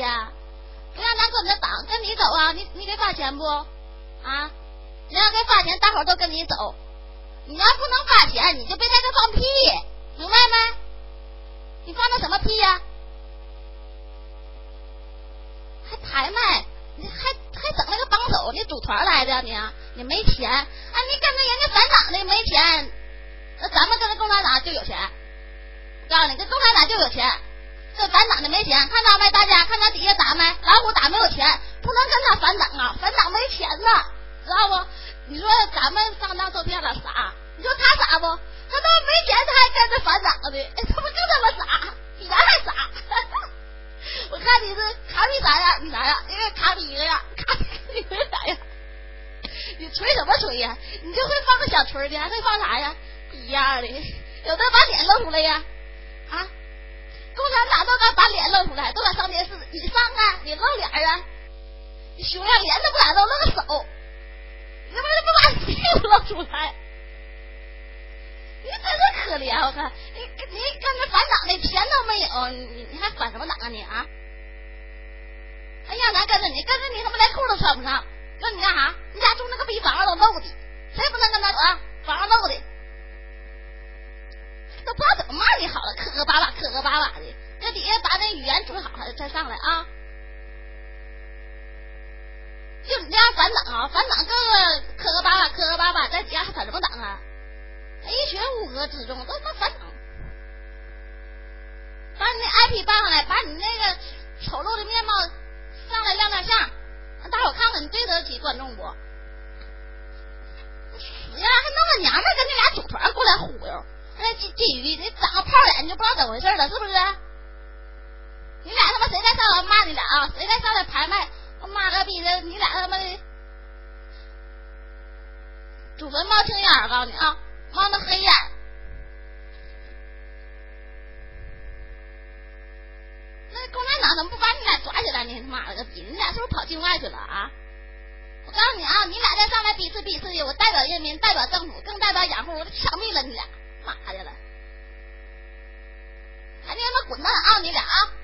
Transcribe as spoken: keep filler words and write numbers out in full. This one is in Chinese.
呀？不让咱跟着党跟你走啊？你你给发钱不？啊？你要给发钱，大伙儿都跟你走。你要不能发钱，你就别在这放屁，明白没？你放的什么屁呀？还抬卖，你还还整那个帮手，你组团来的你？你没钱啊？你跟着人家反党的没钱，那咱们跟着共产党就有钱。我告诉你，跟共产党就有钱，跟反党的没钱。看到没？大家看到底下打没？老虎打没有钱，不能跟他反党啊！反党没钱呢，知道不？你说咱们上当受骗了傻，你说他傻不？他都没钱，他还跟着反党的，哎，他不就这么傻？比咱还傻。我看你是卡比啥样，你啥样？因为卡比一个样，卡比一个啥样？你吹什么吹呀？你就会放个小吹的，还会放啥呀？一样的，有的把脸露出来呀，啊！共产党都敢把脸露出来，都敢上电视，你上啊，你露脸啊，你熊样脸都不敢露，露个手，你他妈不把屁股露出来，你真是可怜！我看你你跟着反党的钱都没有，你你还反什么党啊你啊？还让咱跟着你，跟着你他妈连裤都穿不上，说你干啥？你家住那个逼房都漏的，谁不能跟他走啊？房上漏的。都不知道怎么骂你好了，磕磕巴巴磕磕巴巴的，这底下把那语言准好了再上来啊！就你这样反党啊，反党各个磕磕巴巴磕磕巴巴，在底下还反什么党啊？一群乌合之众，都他妈反党！把你那 I P 搬上来，把你那个丑陋的面貌上来亮亮相，让大伙看看你对得起观众不？死呀！还弄个娘们跟你俩组团过来忽悠。那基基于你长个泡脸，你就不知道怎么回事了，是不是？你俩他妈谁在上来骂你俩啊？谁在上来排麦？我妈个逼的！你俩他妈的祖坟冒青烟，我告诉你啊，冒那黑烟。那共产党怎么不把你俩抓起来呢？妈了个逼！你俩是不是跑境外去了啊？我告诉你啊，你俩再上来逼吃逼吃的，我代表人民，代表政府，更代表养护，我枪毙了你俩！妈的了，赶紧他妈滚蛋啊！你俩啊！